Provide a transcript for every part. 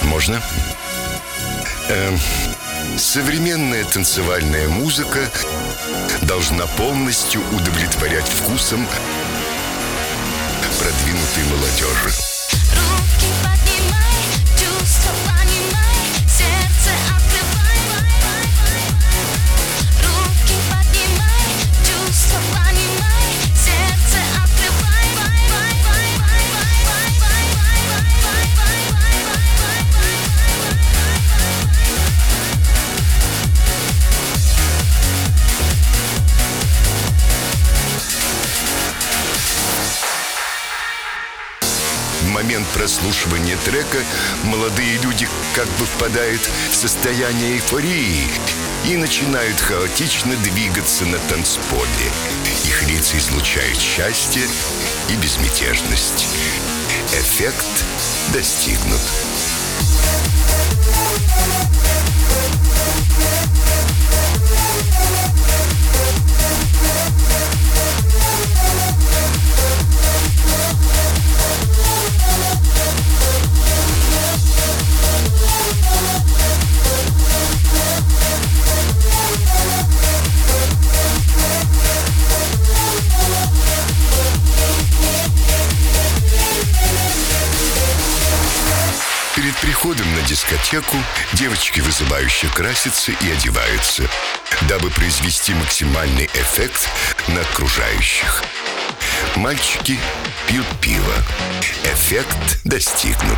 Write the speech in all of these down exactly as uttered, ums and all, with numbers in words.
Можно? Эм, современная танцевальная музыка должна полностью удовлетворять вкусам продвинутой молодежи. Руки поднимай, чувства понимай, сердце открывай. Руки поднимай, чувства понимай, сердце открывай. В момент прослушивания трека молодые люди как бы впадают в состояние эйфории и начинают хаотично двигаться на танцполе. Их лица излучают счастье и безмятежность. Эффект достигнут. Перед приходом на дискотеку девочки вызывающе красятся и одеваются, дабы произвести максимальный эффект на окружающих. Мальчики пьют пиво. Эффект достигнут.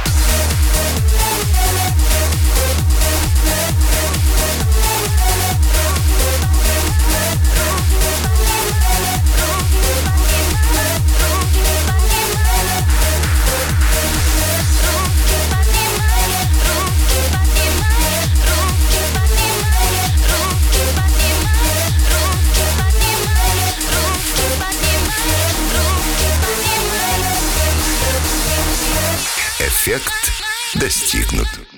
Эффект достигнут.